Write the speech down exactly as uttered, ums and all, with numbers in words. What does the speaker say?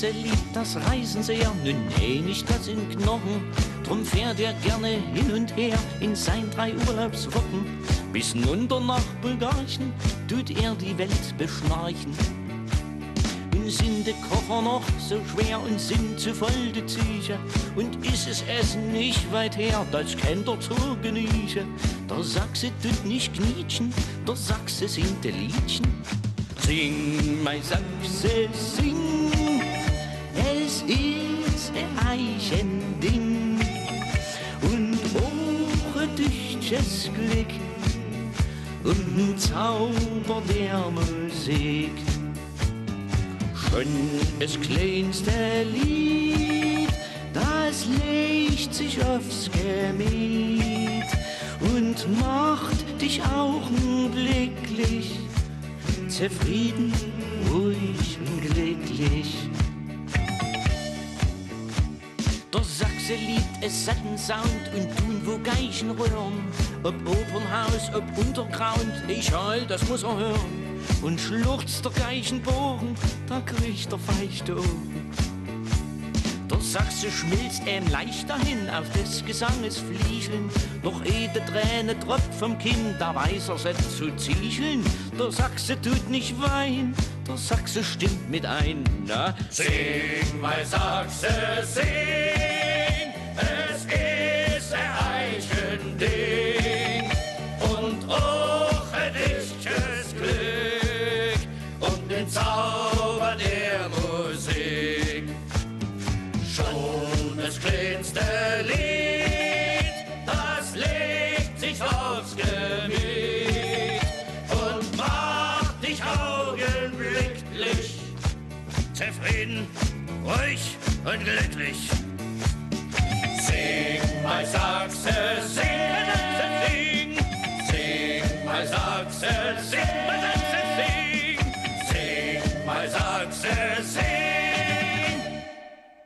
Sachse liebt das Reisen sehr, nun nee, nicht das in Knochen. Drum fährt er gerne hin und her in sein drei Urlaubswochen. Bis nunter nach Bulgarien tut er die Welt beschnarchen. Und sind die Koffer noch so schwer und sind zu voll die Tücher. Und ist es Essen nicht weit her, das kennt er zu genießen. Der Sachse tut nicht knietschen, der Sachse singt de Liedchen. Sing, mein Sachse, sing, es ist ein Eichending und auch ein tüchtiges Glück und ein Zauber der Musik. Schon das kleinste Lied, das legt sich aufs Gemüt und macht dich augenblicklich zufrieden, ruhig und glücklich. Der Sachse liebt es satten Sound und tun wo Geigen rühren. Ob Opernhaus, ob Untergrund, egal, das muss er hören. Und schluchzt der Geigenbogen, da kriegt er feuchte Ohren. Der Sachse schmilzt ihm leicht dahin auf des Gesanges Fliegeln. Doch eh de Träne tropft vom Kinn, da weiß er sich zu ziecheln. Der Sachse tut nicht wein, der Sachse stimmt mit ein. Na? Sing, mein Sachse, sing, es ist ein Eichending und auch ein dichtes Glück und den Zauber der Musik. Schon das kleinste Lied, das legt sich aufs Gemüt und macht dich augenblicklich zufrieden, ruhig und glücklich. Sing, mein Sachse, sing, sing, sing, mein Sachse, sing.